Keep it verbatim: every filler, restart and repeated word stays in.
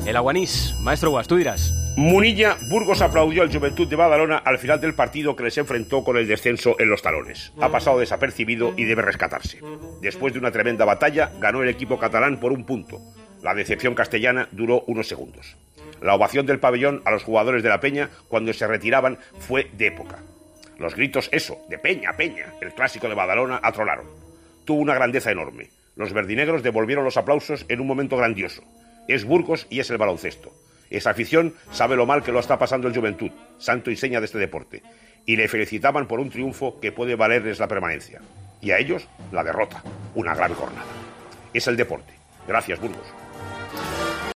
El Aguanís. Maestro Guas, tú dirás. Munilla, Burgos aplaudió al Juventud de Badalona al final del partido que les enfrentó con el descenso en los talones. Ha pasado desapercibido y debe rescatarse. Después de una tremenda batalla, ganó el equipo catalán por un punto. La decepción castellana duró unos segundos. La ovación del pabellón a los jugadores de la Peña cuando se retiraban fue de época. Los gritos, eso, de Peña, Peña, el clásico de Badalona, atrolaron. Tuvo una grandeza enorme. Los verdinegros devolvieron los aplausos en un momento grandioso. Es Burgos y es el baloncesto. Esa afición sabe lo mal que lo está pasando el Juventud, santo y seña de este deporte, y le felicitaban por un triunfo que puede valerles la permanencia. Y a ellos, la derrota, una gran jornada. Es el deporte. Gracias, Burgos.